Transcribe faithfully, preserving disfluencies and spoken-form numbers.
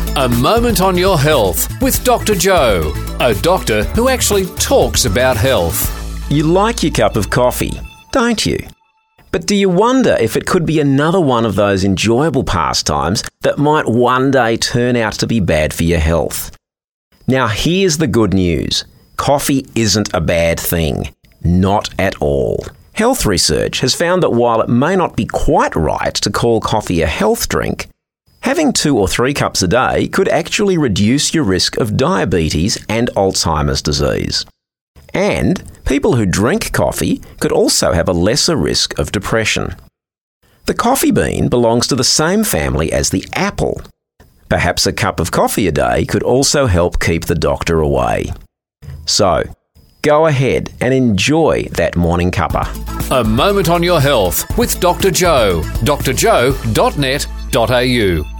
A Moment on Your Health with Doctor Joe, a doctor who actually talks about health. You like your cup of coffee, don't you? But do you wonder if it could be another one of those enjoyable pastimes that might one day turn out to be bad for your health? Now here's the good news. Coffee isn't a bad thing. Not at all. Health research has found that while it may not be quite right to call coffee a health drink, having two or three cups a day could actually reduce your risk of diabetes and Alzheimer's disease. And people who drink coffee could also have a lesser risk of depression. The coffee bean belongs to the same family as the apple. Perhaps a cup of coffee a day could also help keep the doctor away. So, go ahead and enjoy that morning cuppa. A Moment on Your Health with Doctor Joe. d r joe dot net dot a u